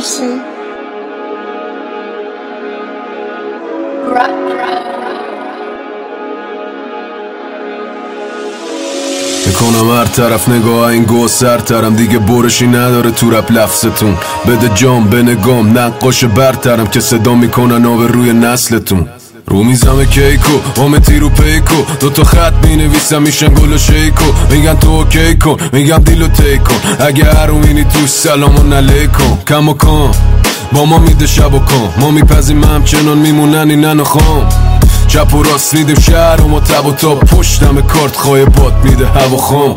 Emerson. میکنم هر طرف نگاه این گوه سرترم، دیگه برشی نداره تو رپ لفظتون. بده جام به نگام نقاش برترم که صدا میکنن آب روی نسلتون. رو میزم کیکو آمتی رو پیکو، دوتا خط مینویسم میشن گل و شیکو. میگن تو اوکی کن، میگم دیلو تیک کن. اگه هروینی توش سلام علیکم. کم و کن با ما میده شب و کن، ما میپذیم همچنان میمونن اینن و خام. چپ و راست میدیم شهر و ما تب و تاب، پشتم کارت خواهی باد میده هوا خام.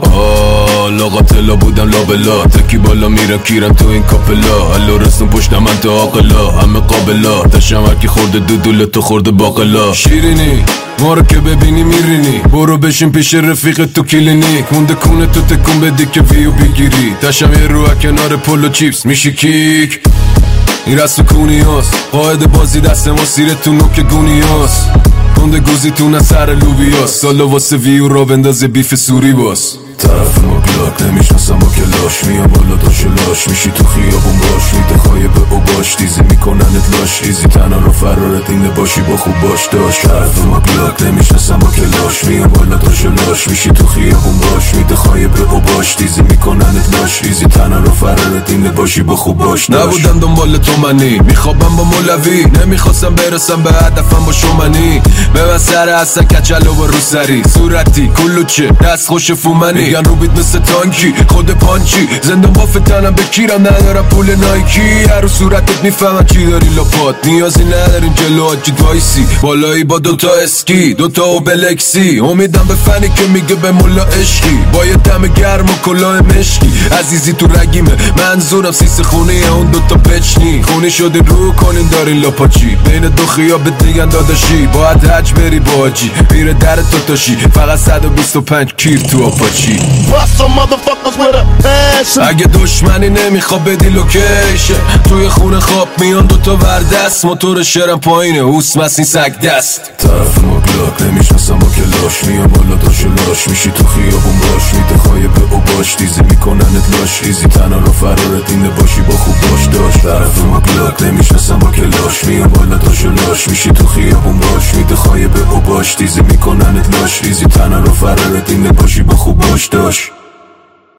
لاغاتلا بودم لابلا، تکی بالا میرم کیرم تو این کاپلا. الو رسون پشتم من تا آقلا، همه قابلا. تشم هرکی خورده دودول تو خورده باقلا. شیرینی ما رو که ببینی میرینی، برو بشین پیش رفیق تو کلینیک. مونده کونه تو تکون بدی که ویو بگیری. تشم یه روح کنار پلو چیپس میشی کیک. این رست و کونی هاست، قاعد بازی دست ما سیره تو نوک گونی هاست. کنده گوزی تو نه سر لوبی هاست، سالا واسه ویو را بندازه بیف سوری باز. طرف ما گلاک نمیشناسم با کلاش، میام بالا داشو لاش. میشی تو خیابون باش، میده خواهی به او باش. دیزی میکننت لاش، ایزی تنها رو فرارت اینه باشی با خوب باش داشت. طرف ما گلاک نمیشناسم با کلاش، میام بالا داشو لاش. میشی تو خیابون باش، میده خواهی به او باش. دیزی میکننت لاش، ایزی تنها رو فرارت اینه باشی با خوب باش داشت. نبودم دنبال تو منی، میخوابم با مولوی. نمیخواستم برسم به هدفم با شومنی. به سر اصلا کچلو و روسری صورتی کلوچه دست خوش فومنی. میگن رو بید مثل تانکی خود پانچی، زندان با فتنم بکیرم ندارم پول نایکی. هر رو صورتت میفهمم چی داری لپات، نیازی نداریم جلو آجید وایسی. بالایی با دوتا اسکی دوتا اوبلکسی، امیدم به فنی که میگه به ملا عشقی. با یه دم گرم و کلاه مشکی، عزیزی تو رگیمه منظورم سیس خونه اون دوتا پچنی. خونی شده رو کنین دارین لپاچی، بین دو خیابت دیگن داداشی. باید حج بری باجی میره در تاتاشی، فقط 125 کیر تو آپاچی. اگه دشمنی نمیخواد بدی لوکیشن، توی خونه خواب میان دوتا وردست. موتور شرم پایینه اوس مسین سگ دست. طرف ما گلاک نمیشناسم با کلاش، میام بالا داشو لاش. میشی تو خیابون باش، میده خواهی به او باش. دیزی میکننت لاش، ایزی تنها رو فرارت اینه باشی با خوب باش داشت. طرف ما گلاک نمیشناسم با کلاش، میام بالا داشو لاش. میشی تو خیابون باش، میده خواهی به او باش. دیزی میکننت لاش، ایزی تنها رو فرارت اینه باشی با خوب باش داشت.